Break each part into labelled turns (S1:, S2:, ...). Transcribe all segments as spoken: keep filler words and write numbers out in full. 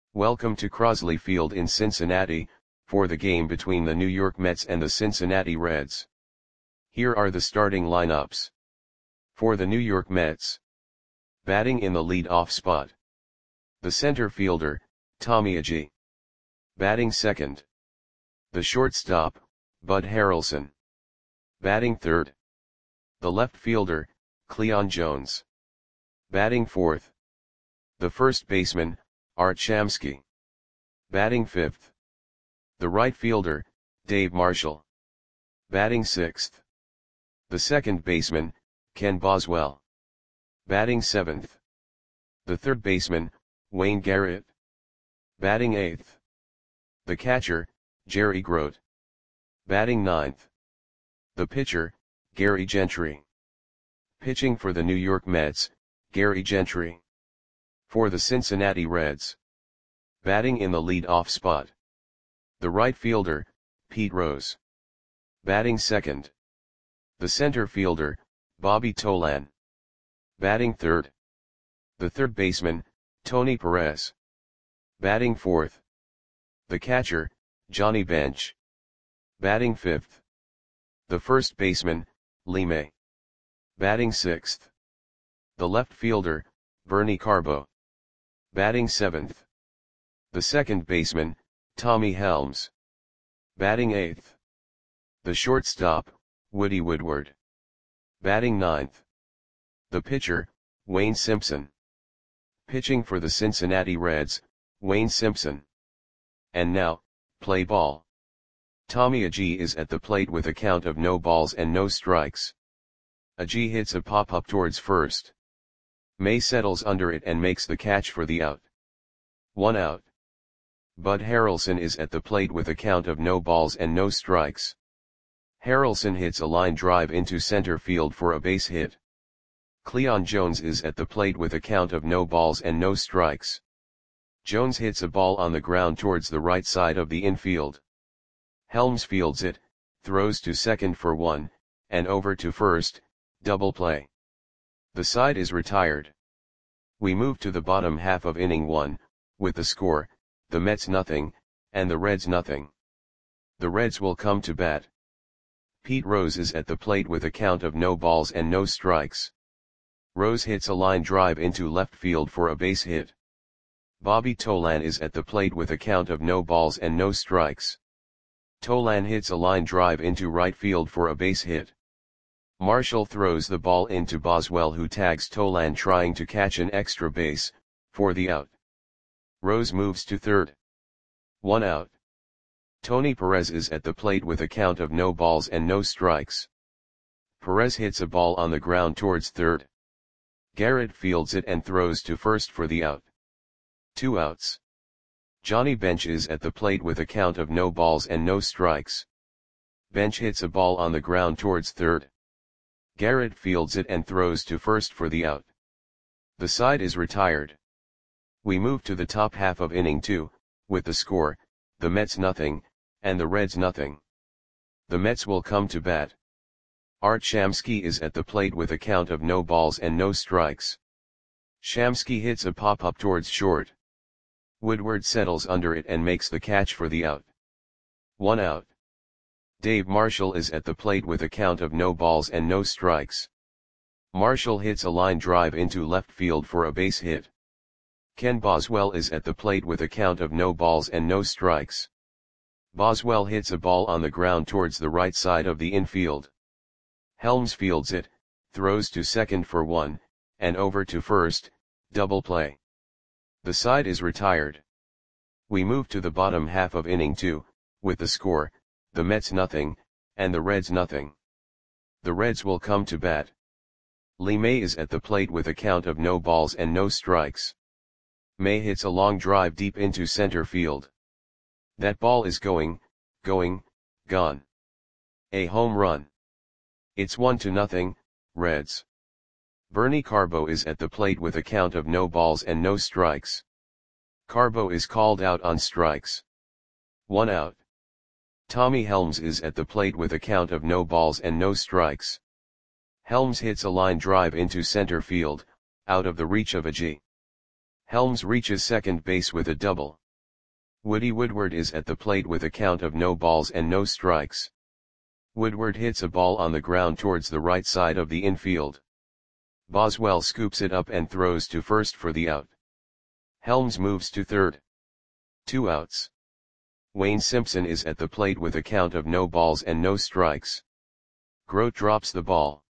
S1: Welcome to Crosley Field in Cincinnati, for the game between the New York Mets and the Cincinnati Reds. Here are the starting lineups. For the New York Mets. Batting in the lead-off spot. The center fielder, Tommy Agee. Batting second. The shortstop, Bud Harrelson. Batting third. The left fielder, Cleon Jones. Batting fourth. The first baseman, Art Shamsky. Batting fifth. The right fielder, Dave Marshall. Batting sixth. The second baseman, Ken Boswell. Batting seventh. The third baseman, Wayne Garrett. Batting eighth. The catcher, Jerry Grote. Batting ninth. The pitcher, Gary Gentry. Pitching for the New York Mets, Gary Gentry. For the Cincinnati Reds. Batting in the lead-off spot. The right fielder, Pete Rose. Batting second. The center fielder, Bobby Tolan. Batting third. The third baseman, Tony Perez. Batting fourth. The catcher, Johnny Bench. Batting fifth. The first baseman, Lee May. Batting sixth. The left fielder, Bernie Carbo. Batting seventh. The second baseman, Tommy Helms. Batting eighth. The shortstop, Woody Woodward. Batting ninth. The pitcher, Wayne Simpson. Pitching for the Cincinnati Reds, Wayne Simpson. And now, play ball. Tommy Agee is at the plate with a count of no balls and no strikes. Agee hits a pop-up towards first. May settles under it and makes the catch for the out. One out. Bud Harrelson is at the plate with a count of no balls and no strikes. Harrelson hits a line drive into center field for a base hit. Cleon Jones is at the plate with a count of no balls and no strikes. Jones hits a ball on the ground towards the right side of the infield. Helms fields it, throws to second for one, and over to first, double play. The side is retired. We move to the bottom half of inning one, with the score, the Mets nothing, and the Reds nothing. The Reds will come to bat. Pete Rose is at the plate with a count of no balls and no strikes. Rose hits a line drive into left field for a base hit. Bobby Tolan is at the plate with a count of no balls and no strikes. Tolan hits a line drive into right field for a base hit. Marshall throws the ball into Boswell, who tags Tolan trying to catch an extra base, for the out. Rose moves to third. One out. Tony Perez is at the plate with a count of no balls and no strikes. Perez hits a ball on the ground towards third. Garrett fields it and throws to first for the out. Two outs. Johnny Bench is at the plate with a count of no balls and no strikes. Bench hits a ball on the ground towards third. Garrett fields it and throws to first for the out. The side is retired. We move to the top half of inning two, with the score, the Mets nothing, and the Reds nothing. The Mets will come to bat. Art Shamsky is at the plate with a count of no balls and no strikes. Shamsky hits a pop-up towards short. Woodward settles under it and makes the catch for the out. One out. Dave Marshall is at the plate with a count of no balls and no strikes. Marshall hits a line drive into left field for a base hit. Ken Boswell is at the plate with a count of no balls and no strikes. Boswell hits a ball on the ground towards the right side of the infield. Helms fields it, throws to second for one, and over to first, double play. The side is retired. We move to the bottom half of inning two, with the score, the Mets nothing, and the Reds nothing. The Reds will come to bat. Lee May is at the plate with a count of no balls and no strikes. May hits a long drive deep into center field. That ball is going, going, gone. A home run. It's one to nothing, Reds. Bernie Carbo is at the plate with a count of no balls and no strikes. Carbo is called out on strikes. One out. Tommy Helms is at the plate with a count of no balls and no strikes. Helms hits a line drive into center field, out of the reach of Agee. Helms reaches second base with a double. Woody Woodward is at the plate with a count of no balls and no strikes. Woodward hits a ball on the ground towards the right side of the infield. Boswell scoops it up and throws to first for the out. Helms moves to third. Two outs. Wayne Simpson is at the plate with a count of no balls and no strikes. Grote drops the ball.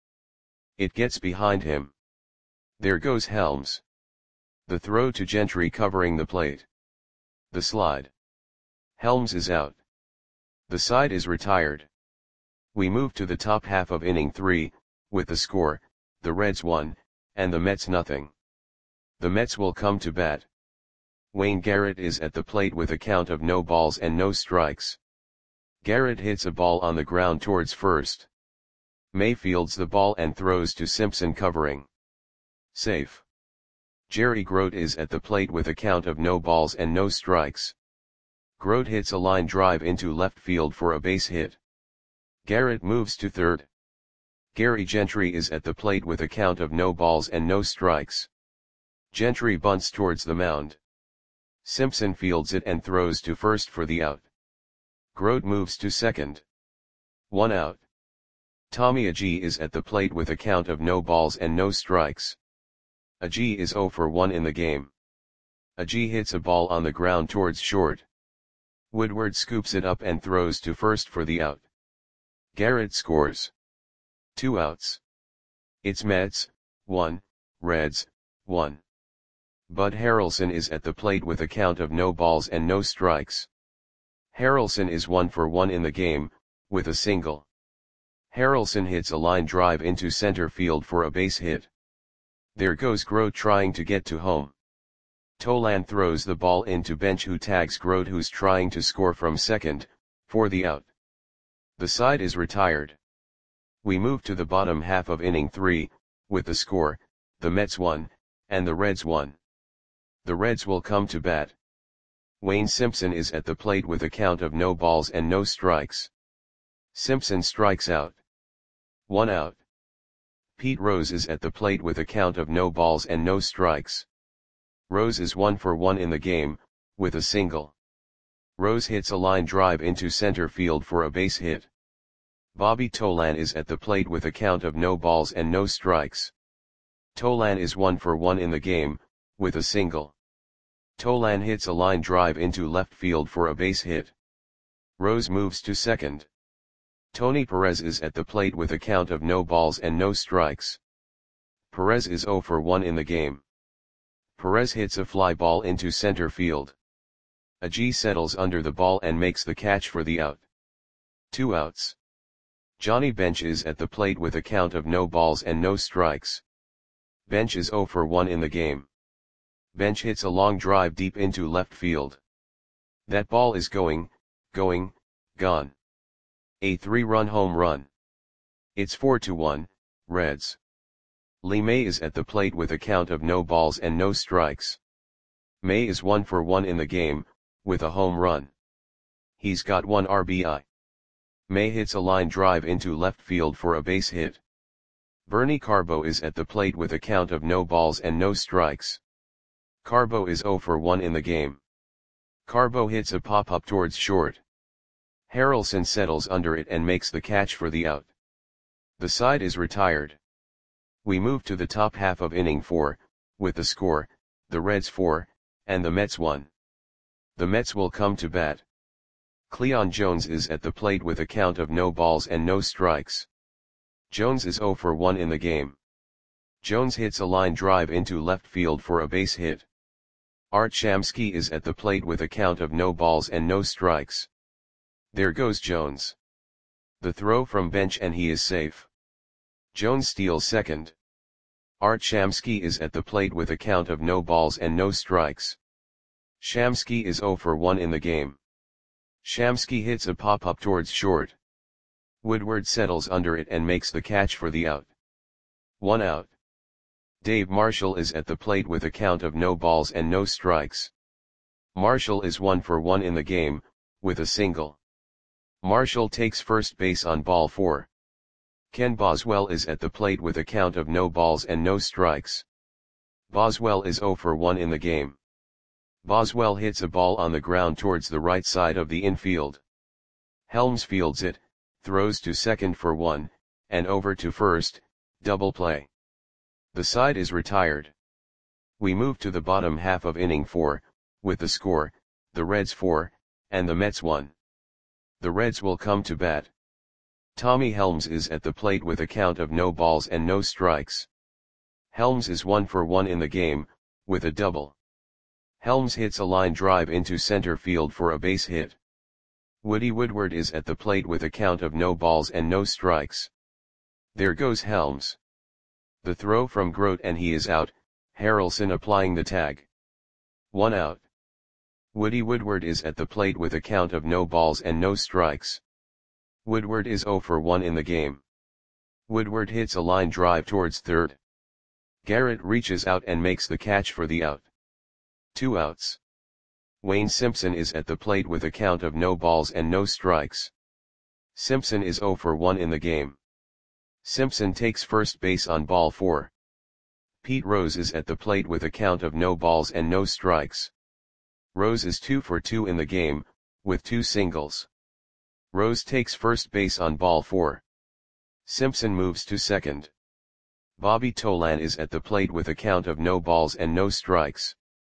S1: It gets behind him. There goes Helms. The throw to Gentry covering the plate. The slide. Helms is out. The side is retired. We move to the top half of inning three, with the score, the Reds one, and the Mets nothing. The Mets will come to bat. Wayne Garrett is at the plate with a count of no balls and no strikes. Garrett hits a ball on the ground towards first. May fields the ball and throws to Simpson covering. Safe. Jerry Grote is at the plate with a count of no balls and no strikes. Grote hits a line drive into left field for a base hit. Garrett moves to third. Gary Gentry is at the plate with a count of no balls and no strikes. Gentry bunts towards the mound. Simpson fields it and throws to first for the out. Grote moves to second. One out. Tommy Agee is at the plate with a count of no balls and no strikes. Agee is oh for one in the game. Agee hits a ball on the ground towards short. Woodward scoops it up and throws to first for the out. Garrett scores. Two outs. It's Mets, one, Reds, one. Bud Harrelson is at the plate with a count of no balls and no strikes. Harrelson is one for one in the game, with a single. Harrelson hits a line drive into center field for a base hit. There goes Grote trying to get to home. Tolan throws the ball into Bench, who tags Grote, who's trying to score from second, for the out. The side is retired. We move to the bottom half of inning three, with the score, the Mets one, and the Reds one. The Reds will come to bat. Wayne Simpson is at the plate with a count of no balls and no strikes. Simpson strikes out. One out. Pete Rose is at the plate with a count of no balls and no strikes. Rose is one for one in the game, with a single. Rose hits a line drive into center field for a base hit. Bobby Tolan is at the plate with a count of no balls and no strikes. Tolan is one for one in the game, with a single. Tolan hits a line drive into left field for a base hit. Rose moves to second. Tony Perez is at the plate with a count of no balls and no strikes. Perez is oh for one in the game. Perez hits a fly ball into center field. Agee settles under the ball and makes the catch for the out. Two outs. Johnny Bench is at the plate with a count of no balls and no strikes. Bench is oh for one in the game. Bench hits a long drive deep into left field. That ball is going, going, gone. A three-run home run. It's four to one, Reds. Lee May is at the plate with a count of no balls and no strikes. May is one for one in the game, with a home run. He's got one R B I. May hits a line drive into left field for a base hit. Bernie Carbo is at the plate with a count of no balls and no strikes. Carbo is oh for one in the game. Carbo hits a pop-up towards short. Harrelson settles under it and makes the catch for the out. The side is retired. We move to the top half of inning four, with the score, the Reds four, and the Mets one. The Mets will come to bat. Cleon Jones is at the plate with a count of no balls and no strikes. Jones is oh for one in the game. Jones hits a line drive into left field for a base hit. Art Shamsky is at the plate with a count of no balls and no strikes. There goes Jones. The throw from Bench and he is safe. Jones steals second. Art Shamsky is at the plate with a count of no balls and no strikes. Shamsky is oh for one in the game. Shamsky hits a pop-up towards short. Woodward settles under it and makes the catch for the out. One out. Dave Marshall is at the plate with a count of no balls and no strikes. Marshall is one for one in the game, with a single. Marshall takes first base on ball four. Ken Boswell is at the plate with a count of no balls and no strikes. Boswell is zero for one in the game. Boswell hits a ball on the ground towards the right side of the infield. Helms fields it, throws to second for one, and over to first, double play. The side is retired. We move to the bottom half of inning four, with the score, the Reds four, and the Mets one. The Reds will come to bat. Tommy Helms is at the plate with a count of no balls and no strikes. Helms is one for one in the game, with a double. Helms hits a line drive into center field for a base hit. Woody Woodward is at the plate with a count of no balls and no strikes. There goes Helms. The throw from Grote and he is out, Harrelson applying the tag. One out. Woody Woodward is at the plate with a count of no balls and no strikes. Woodward is zero for one in the game. Woodward hits a line drive towards third. Garrett reaches out and makes the catch for the out. Two outs. Wayne Simpson is at the plate with a count of no balls and no strikes. Simpson is zero for one in the game. Simpson takes first base on ball four. Pete Rose is at the plate with a count of no balls and no strikes. Rose is two for two in the game, with two singles. Rose takes first base on ball four. Simpson moves to second. Bobby Tolan is at the plate with a count of no balls and no strikes.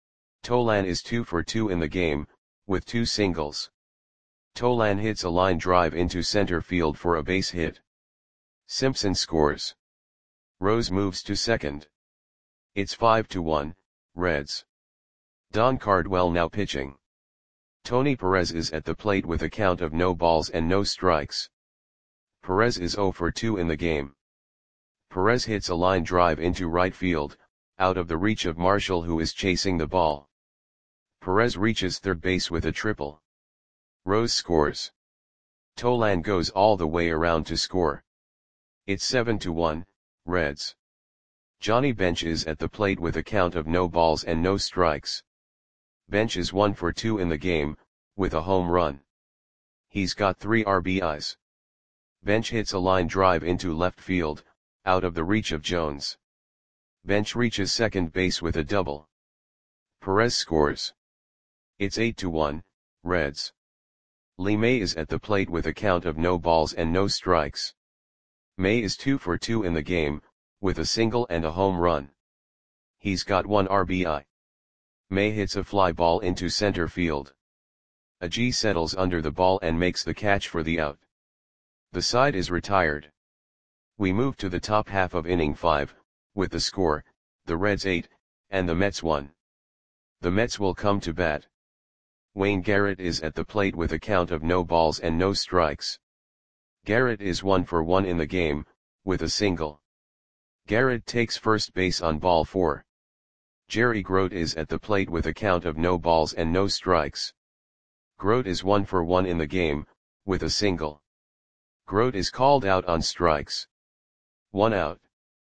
S1: Tolan is two for two in the game, with two singles. Tolan hits a line drive into center field for a base hit. Simpson scores. Rose moves to second. It's five to one, Reds. Don Cardwell now pitching. Tony Perez is at the plate with a count of no balls and no strikes. Perez is zero for two in the game. Perez hits a line drive into right field, out of the reach of Marshall who is chasing the ball. Perez reaches third base with a triple. Rose scores. Tolan goes all the way around to score. It's seven to one, Reds. Johnny Bench is at the plate with a count of no balls and no strikes. Bench is one for two in the game, with a home run. He's got three R B Is. Bench hits a line drive into left field, out of the reach of Jones. Bench reaches second base with a double. Perez scores. It's eight to one, Reds. Lee May is at the plate with a count of no balls and no strikes. May is two for two in the game, with a single and a home run. He's got one R B I. May hits a fly ball into center field. Agee settles under the ball and makes the catch for the out. The side is retired. We move to the top half of inning five, with the score, the Reds eight, and the Mets one. The Mets will come to bat. Wayne Garrett is at the plate with a count of no balls and no strikes. Garrett is one for one in the game, with a single. Garrett takes first base on ball four. Jerry Grote is at the plate with a count of no balls and no strikes. Grote is one for one in the game, with a single. Grote is called out on strikes. One out.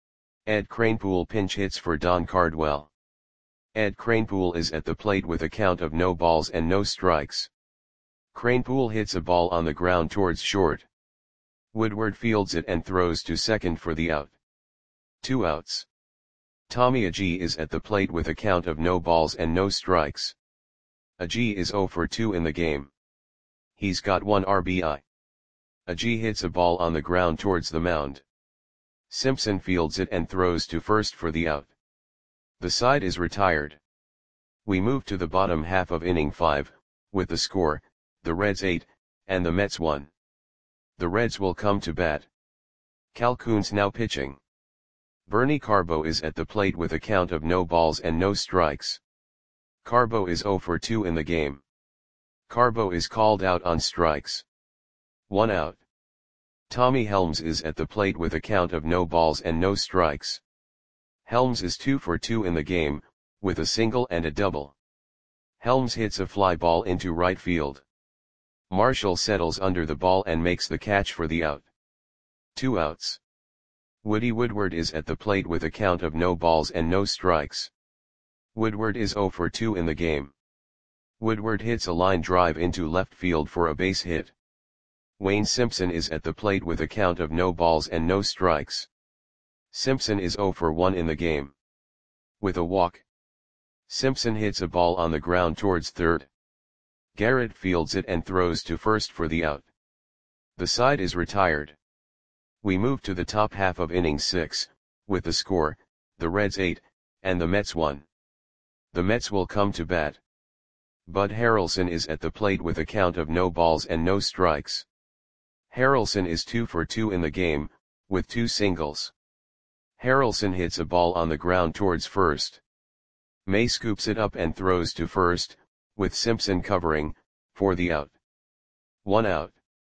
S1: Ed Kranepool pinch hits for Don Cardwell. Ed Kranepool is at the plate with a count of no balls and no strikes. Kranepool hits a ball on the ground towards short. Woodward fields it and throws to second for the out. Two outs. Tommy Agee is at the plate with a count of no balls and no strikes. Agee is zero for two in the game. He's got one R B I. Agee hits a ball on the ground towards the mound. Simpson fields it and throws to first for the out. The side is retired. We move to the bottom half of inning five, with the score, the Reds eight, and the Mets one. The Reds will come to bat. Calhoun's now pitching. Bernie Carbo is at the plate with a count of no balls and no strikes. Carbo is zero for two in the game. Carbo is called out on strikes. One out. Tommy Helms is at the plate with a count of no balls and no strikes. Helms is two for two in the game, with a single and a double. Helms hits a fly ball into right field. Marshall settles under the ball and makes the catch for the out. Two outs. Woody Woodward is at the plate with a count of no balls and no strikes. Woodward is zero for two in the game. Woodward hits a line drive into left field for a base hit. Wayne Simpson is at the plate with a count of no balls and no strikes. Simpson is zero for one in the game. with a walk. Simpson hits a ball on the ground towards third. Garrett fields it and throws to first for the out. The side is retired. We move to the top half of inning six, with the score, the Reds eight, and the Mets one. The Mets will come to bat. Bud Harrelson is at the plate with a count of no balls and no strikes. Harrelson is two for two in the game, with two singles. Harrelson hits a ball on the ground towards first. May scoops it up and throws to first, with Simpson covering, for the out. One out.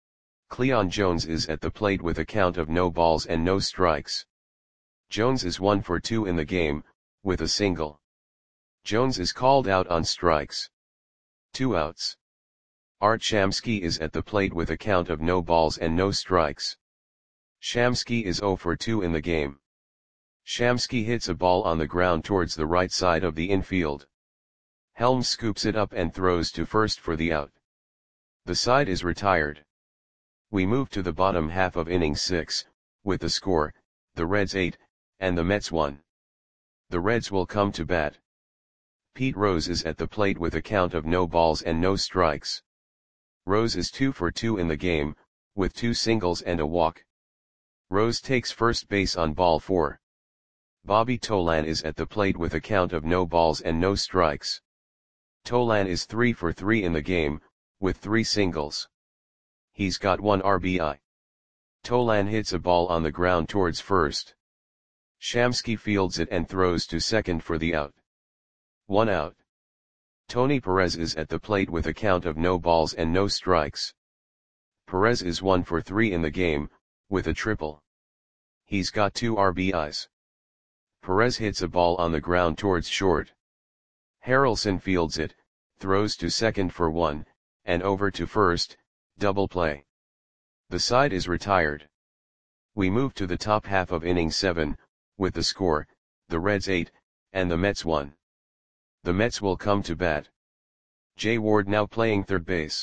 S1: Cleon Jones is at the plate with a count of no balls and no strikes. Jones is one for two in the game, with a single. Jones is called out on strikes. Two outs. Art Shamsky is at the plate with a count of no balls and no strikes. Shamsky is zero for two in the game. Shamsky hits a ball on the ground towards the right side of the infield. Helms scoops it up and throws to first for the out. The side is retired. We move to the bottom half of inning six, with the score, the Reds eight, and the Mets one. The Reds will come to bat. Pete Rose is at the plate with a count of no balls and no strikes. Rose is two for two in the game, with two singles and a walk. Rose takes first base on ball four. Bobby Tolan is at the plate with a count of no balls and no strikes. Tolan is three for three in the game, with three singles. He's got one R B I. Tolan hits a ball on the ground towards first. Shamsky fields it and throws to second for the out. One out. Tony Perez is at the plate with a count of no balls and no strikes. Perez is one for three in the game, with a triple. He's got two R B Is. Perez hits a ball on the ground towards short. Harrelson fields it, throws to second for one, and over to first, double play. The side is retired. We move to the top half of inning seven, with the score, the Reds eight, and the Mets one. The Mets will come to bat. Jay Ward now playing third base.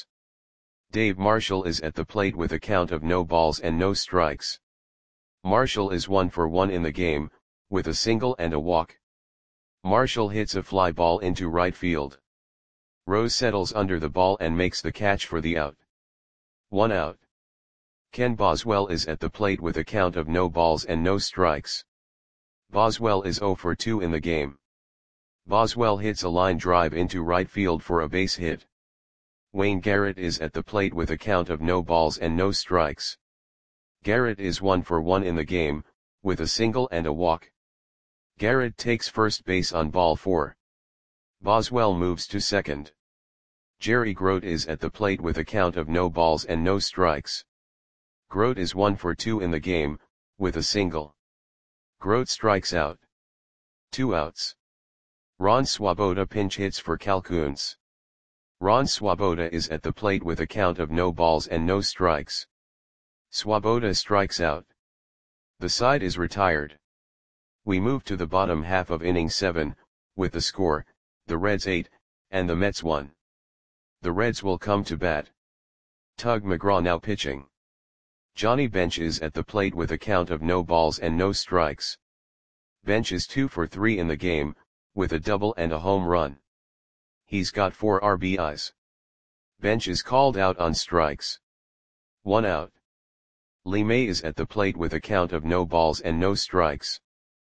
S1: Dave Marshall is at the plate with a count of no balls and no strikes. Marshall is one for one in the game, with a single and a walk. Marshall hits a fly ball into right field. Rose settles under the ball and makes the catch for the out. One out. Ken Boswell is at the plate with a count of no balls and no strikes. Boswell is zero for two in the game. Boswell hits a line drive into right field for a base hit. Wayne Garrett is at the plate with a count of no balls and no strikes. Garrett is one for one in the game, with a single and a walk. Garrett takes first base on ball four. Boswell moves to second. Jerry Grote is at the plate with a count of no balls and no strikes. Grote is one for two in the game, with a single. Grote strikes out. Two outs. Ron Swoboda pinch hits for Calcouns. Ron Swoboda is at the plate with a count of no balls and no strikes. Swoboda strikes out. The side is retired. We move to the bottom half of inning seven, with the score, the Reds eight, and the Mets one. The Reds will come to bat. Tug McGraw now pitching. Johnny Bench is at the plate with a count of no balls and no strikes. Bench is two for three in the game, with a double and a home run. He's got four R B Is. Bench is called out on strikes. One out. Lee May is at the plate with a count of no balls and no strikes.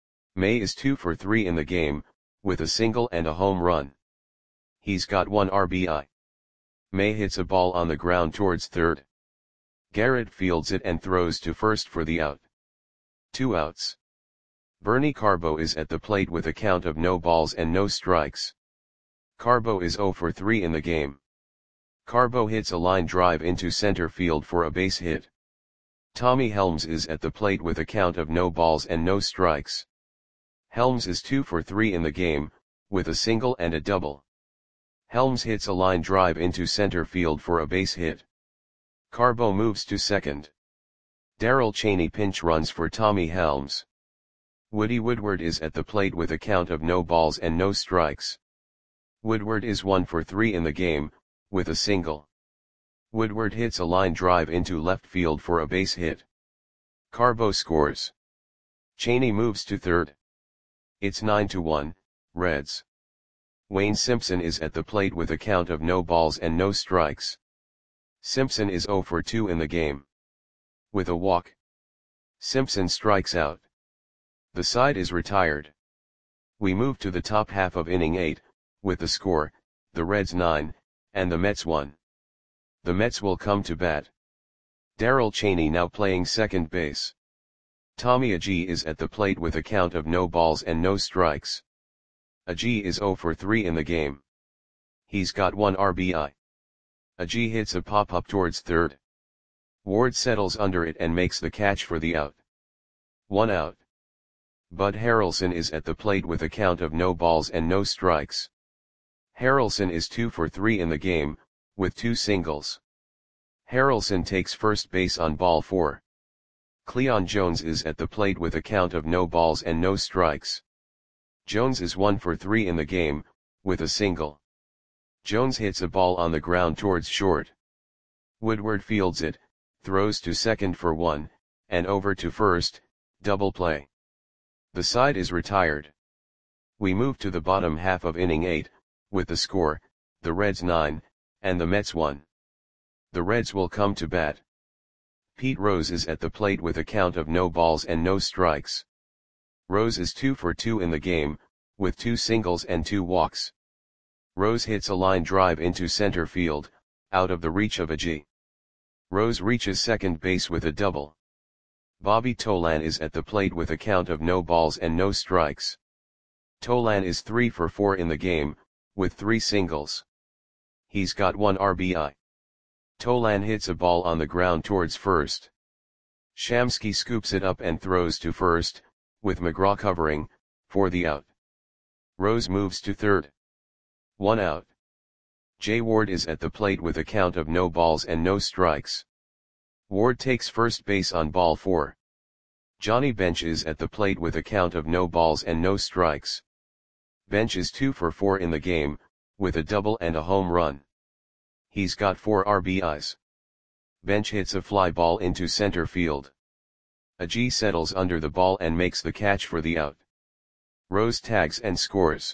S1: May is two for three in the game, with a single and a home run. He's got one R B I. May hits a ball on the ground towards third. Garrett fields it and throws to first for the out. Two outs. Bernie Carbo is at the plate with a count of no balls and no strikes. Carbo is zero for three in the game. Carbo hits a line drive into center field for a base hit. Tommy Helms is at the plate with a count of no balls and no strikes. Helms is two for three in the game, with a single and a double. Helms hits a line drive into center field for a base hit. Carbo moves to second. Darrell Chaney pinch runs for Tommy Helms. Woody Woodward is at the plate with a count of no balls and no strikes. Woodward is one for three in the game, with a single. Woodward hits a line drive into left field for a base hit. Carbo scores. Chaney moves to third. It's nine to one, Reds. Wayne Simpson is at the plate with a count of no balls and no strikes. Simpson is zero for two in the game. With a walk, Simpson strikes out. The side is retired. We move to the top half of inning eight, with the score, the Reds nine, and the Mets one. The Mets will come to bat. Darrell Chaney now playing second base. Tommy Agee is at the plate with a count of no balls and no strikes. Agee is zero for three in the game. He's got one R B I. Agee hits a pop-up towards third. Ward settles under it and makes the catch for the out. One out. Bud Harrelson is at the plate with a count of no balls and no strikes. Harrelson is two for three in the game, with two singles. Harrelson takes first base on ball four. Cleon Jones is at the plate with a count of no balls and no strikes. Jones is one for three in the game, with a single. Jones hits a ball on the ground towards short. Woodward fields it, throws to second for one, and over to first, double play. The side is retired. We move to the bottom half of inning eight, with the score, the Reds nine, and the Mets one. The Reds will come to bat. Pete Rose is at the plate with a count of no balls and no strikes. Rose is two for two in the game, with two singles and two walks. Rose hits a line drive into center field, out of the reach of Agee. Rose reaches second base with a double. Bobby Tolan is at the plate with a count of no balls and no strikes. Tolan is three for four in the game, with three singles. He's got one R B I. Tolan hits a ball on the ground towards first. Shamsky scoops it up and throws to first, with McGraw covering, for the out. Rose moves to third. One out. Jay Ward is at the plate with a count of no balls and no strikes. Ward takes first base on ball four. Johnny Bench is at the plate with a count of no balls and no strikes. Bench is two for four in the game, with a double and a home run. He's got four R B Is. Bench hits a fly ball into center field. Agee settles under the ball and makes the catch for the out. Rose tags and scores.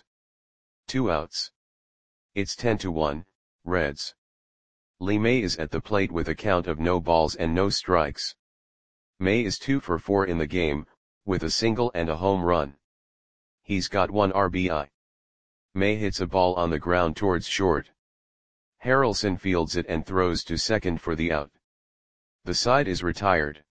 S1: Two outs. It's ten to one, Reds. Lee May is at the plate with a count of no balls and no strikes. May is two for four in the game, with a single and a home run. He's got one R B I. May hits a ball on the ground towards short. Harrelson fields it and throws to second for the out. The side is retired.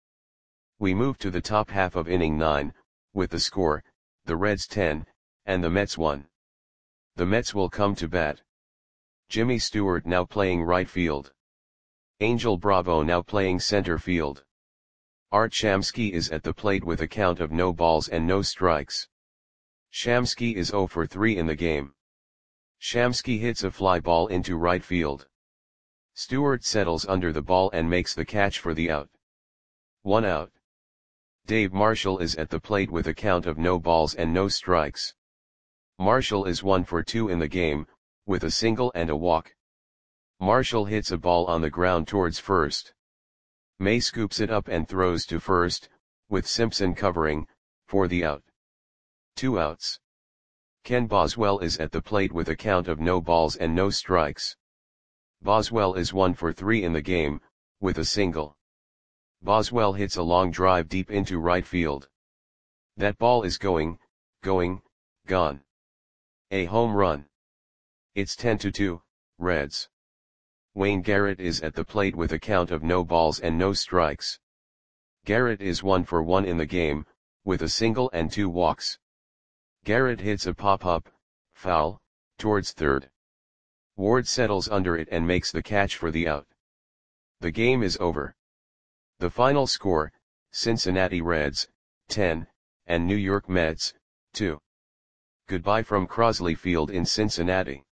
S1: We move to the top half of inning nine, with the score, the Reds ten, and the Mets one. The Mets will come to bat. Jimmy Stewart now playing right field. Angel Bravo now playing center field. Art Shamsky is at the plate with a count of no balls and no strikes. Shamsky is zero for three in the game. Shamsky hits a fly ball into right field. Stewart settles under the ball and makes the catch for the out. One out. Dave Marshall is at the plate with a count of no balls and no strikes. Marshall is one for two in the game, with a single and a walk. Marshall hits a ball on the ground towards first. May scoops it up and throws to first, with Simpson covering, for the out. Two outs. Ken Boswell is at the plate with a count of no balls and no strikes. Boswell is one for three in the game, with a single. Boswell hits a long drive deep into right field. That ball is going, going, gone. A home run. It's ten to two, Reds. Wayne Garrett is at the plate with a count of no balls and no strikes. Garrett is one for one in the game, with a single and two walks. Garrett hits a pop-up, foul, towards third. Ward settles under it and makes the catch for the out. The game is over. The final score, Cincinnati Reds, ten, and New York Mets, two. Goodbye from Crosley Field in Cincinnati.